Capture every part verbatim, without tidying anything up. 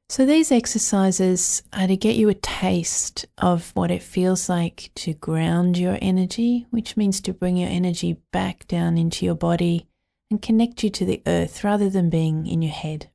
So these exercises are to get you a taste of what it feels like to ground your energy, which means to bring your energy back down into your body and connect you to the earth rather than being in your head.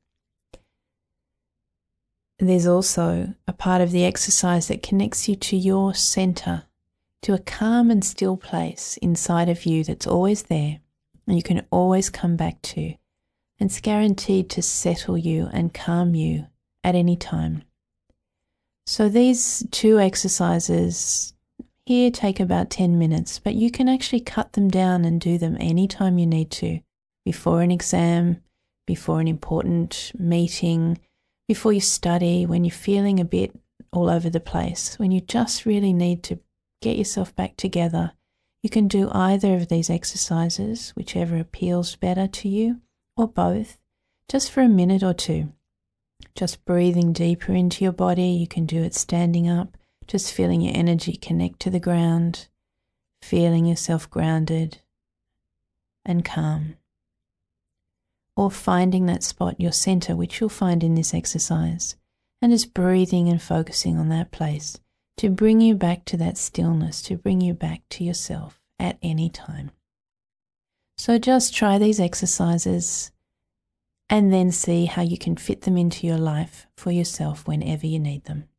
There's also a part of the exercise that connects you to your center, to a calm and still place inside of you that's always there and you can always come back to. And it's guaranteed to settle you and calm you at any time. So these two exercises here take about ten minutes, but you can actually cut them down and do them anytime you need to, before an exam, before an important meeting, before you study, when you're feeling a bit all over the place, when you just really need to get yourself back together. You can do either of these exercises, whichever appeals better to you, or both, just for a minute or two. Just breathing deeper into your body. You can do it standing up, just feeling your energy connect to the ground, feeling yourself grounded and calm. Or finding that spot, your center, which you'll find in this exercise, and just breathing and focusing on that place to bring you back to that stillness, to bring you back to yourself at any time. So just try these exercises and then see how you can fit them into your life for yourself whenever you need them.